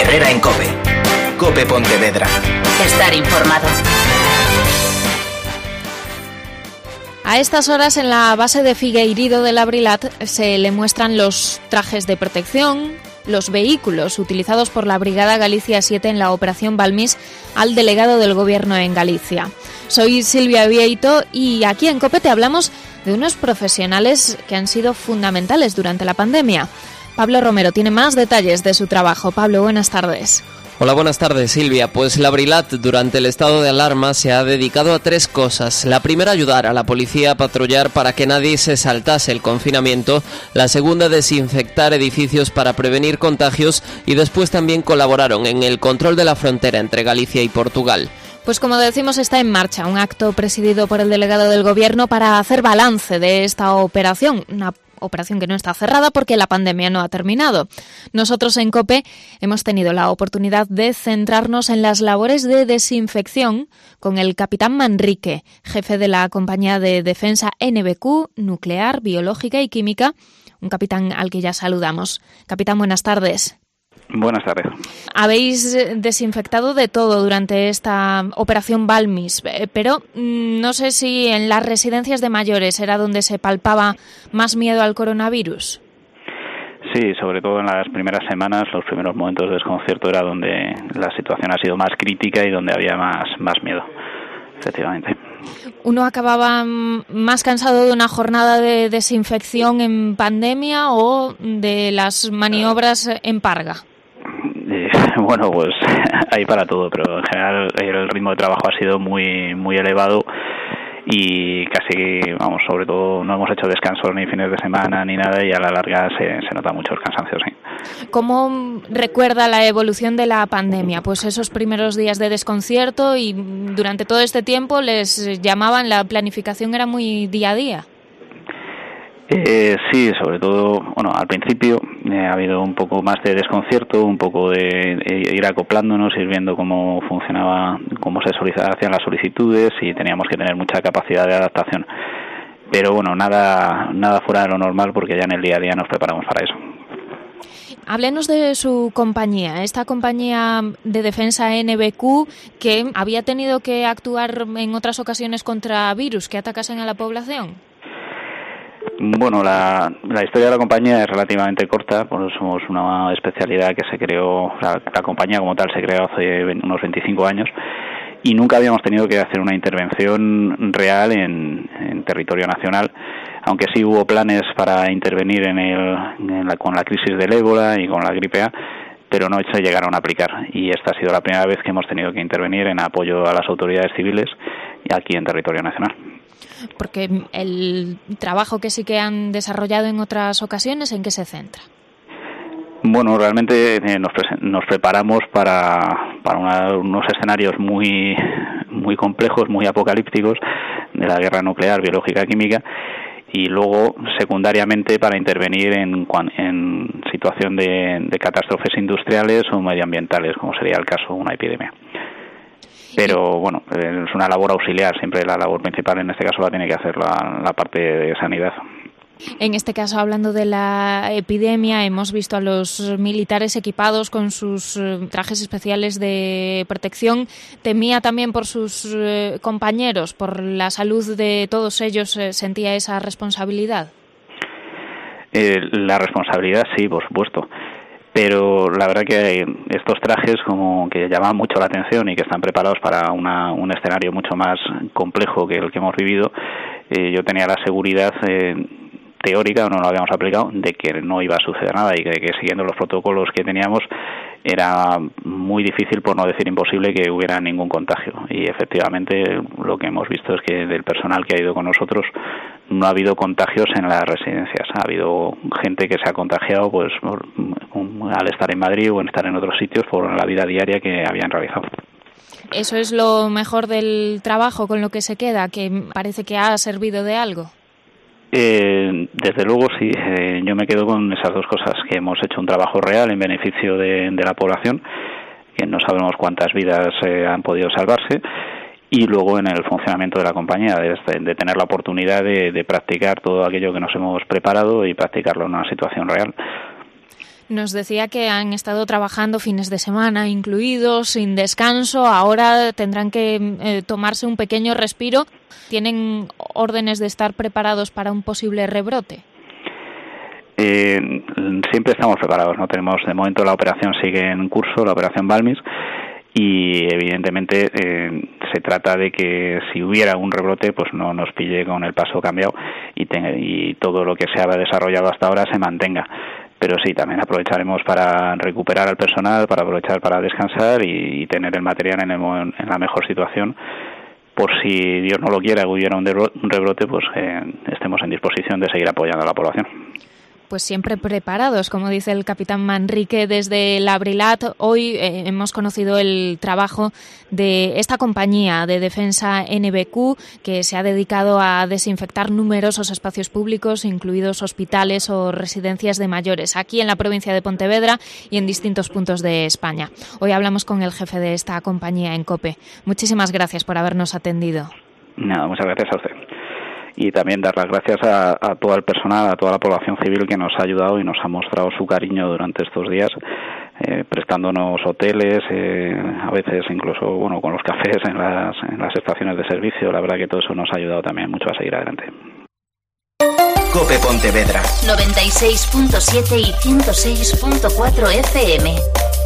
Herrera en COPE. COPE Pontevedra. Estar informado. A estas horas en la base de Figueirido del Abrilat se le muestran los trajes de protección, los vehículos utilizados por la Brigada Galicia 7 en la Operación Balmis al delegado del Gobierno en Galicia. Soy Silvia Vieito y aquí en COPE te hablamos de unos profesionales que han sido fundamentales durante la pandemia. Pablo Romero tiene más detalles de su trabajo. Pablo, buenas tardes. Hola, buenas tardes, Silvia. Pues la Abrilat, durante el estado de alarma, se ha dedicado a 3 cosas. La primera, ayudar a la policía a patrullar para que nadie se saltase el confinamiento. La segunda, desinfectar edificios para prevenir contagios. Y después también colaboraron en el control de la frontera entre Galicia y Portugal. Pues como decimos, está en marcha un acto presidido por el delegado del Gobierno para hacer balance de esta operación. Una operación que no está cerrada porque la pandemia no ha terminado. Nosotros en COPE hemos tenido la oportunidad de centrarnos en las labores de desinfección con el capitán Manrique, jefe de la compañía de defensa NBQ, nuclear, biológica y química, un capitán al que ya saludamos. Capitán, buenas tardes. Buenas tardes. Habéis desinfectado de todo durante esta operación Balmis, pero no sé si en las residencias de mayores era donde se palpaba más miedo al coronavirus. Sí, sobre todo en las primeras semanas, los primeros momentos de desconcierto era donde la situación ha sido más crítica y donde había más miedo, efectivamente. ¿Uno acababa más cansado de una jornada de desinfección en pandemia o de las maniobras en Parga? Bueno, pues hay para todo, pero en general el ritmo de trabajo ha sido muy elevado y casi, sobre todo no hemos hecho descansos ni fines de semana ni nada y a la larga se nota mucho el cansancio, sí. ¿Cómo recuerda la evolución de la pandemia? Pues esos primeros días de desconcierto y durante todo este tiempo les llamaban, la planificación era muy día a día. Sí, sobre todo, al principio ha habido un poco más de desconcierto, un poco de ir acoplándonos, ir viendo cómo funcionaba, cómo se hacían las solicitudes y teníamos que tener mucha capacidad de adaptación. Pero nada fuera de lo normal porque ya en el día a día nos preparamos para eso. Háblenos de su compañía, esta compañía de defensa NBQ que había tenido que actuar en otras ocasiones contra virus que atacasen a la población. Bueno, la historia de la compañía es relativamente corta, pues somos una especialidad que se creó, la compañía como tal se creó hace unos 25 años y nunca habíamos tenido que hacer una intervención real en territorio nacional, aunque sí hubo planes para intervenir con la crisis del ébola y con la gripe A, pero no se llegaron a aplicar y esta ha sido la primera vez que hemos tenido que intervenir en apoyo a las autoridades civiles aquí en territorio nacional. Porque el trabajo que sí que han desarrollado en otras ocasiones, ¿en qué se centra? Bueno, realmente nos preparamos para unos escenarios muy complejos, muy apocalípticos de la guerra nuclear, biológica, química y luego secundariamente para intervenir en situación de catástrofes industriales o medioambientales, como sería el caso de una epidemia. Pero es una labor auxiliar, siempre la labor principal en este caso la tiene que hacer la parte de sanidad. En este caso, hablando de la epidemia, hemos visto a los militares equipados con sus trajes especiales de protección. Temía también por sus compañeros, por la salud de todos ellos, ¿sentía esa responsabilidad? La responsabilidad sí, por supuesto. Pero la verdad que estos trajes como que llaman mucho la atención y que están preparados para un escenario mucho más complejo que el que hemos vivido, yo tenía la seguridad teórica, no lo habíamos aplicado, de que no iba a suceder nada y que siguiendo los protocolos que teníamos era muy difícil, por no decir imposible, que hubiera ningún contagio. Y efectivamente lo que hemos visto es que del personal que ha ido con nosotros no ha habido contagios en las residencias. Ha habido gente que se ha contagiado pues al estar en Madrid o en estar en otros sitios por la vida diaria que habían realizado. ¿Eso es lo mejor del trabajo con lo que se queda, que parece que ha servido de algo? Desde luego sí, yo me quedo con esas dos cosas, que hemos hecho un trabajo real en beneficio de la población, que no sabemos cuántas vidas han podido salvarse, y luego en el funcionamiento de la compañía, de tener la oportunidad de practicar todo aquello que nos hemos preparado y practicarlo en una situación real. Nos decía que han estado trabajando fines de semana incluidos, sin descanso. Ahora tendrán que tomarse un pequeño respiro. ¿Tienen órdenes de estar preparados para un posible rebrote? Siempre estamos preparados, ¿no? Tenemos, de momento la operación sigue en curso, la operación Balmis, y evidentemente se trata de que si hubiera un rebrote pues no nos pille con el paso cambiado y todo lo que se ha desarrollado hasta ahora se mantenga. Pero sí, también aprovecharemos para recuperar al personal, para aprovechar para descansar y tener el material en la mejor situación, por si Dios no lo quiera, hubiera un rebrote, pues estemos en disposición de seguir apoyando a la población. Pues siempre preparados, como dice el capitán Manrique desde la Brilat. Hoy hemos conocido el trabajo de esta compañía de defensa NBQ, que se ha dedicado a desinfectar numerosos espacios públicos, incluidos hospitales o residencias de mayores, aquí en la provincia de Pontevedra y en distintos puntos de España. Hoy hablamos con el jefe de esta compañía en COPE. Muchísimas gracias por habernos atendido. Nada, muchas gracias a usted. Y también dar las gracias a todo el personal, a toda la población civil que nos ha ayudado y nos ha mostrado su cariño durante estos días, prestándonos hoteles, a veces incluso con los cafés en las estaciones de servicio. La verdad que todo eso nos ha ayudado también mucho a seguir adelante. COPE Pontevedra 96.7 y 106.4 FM.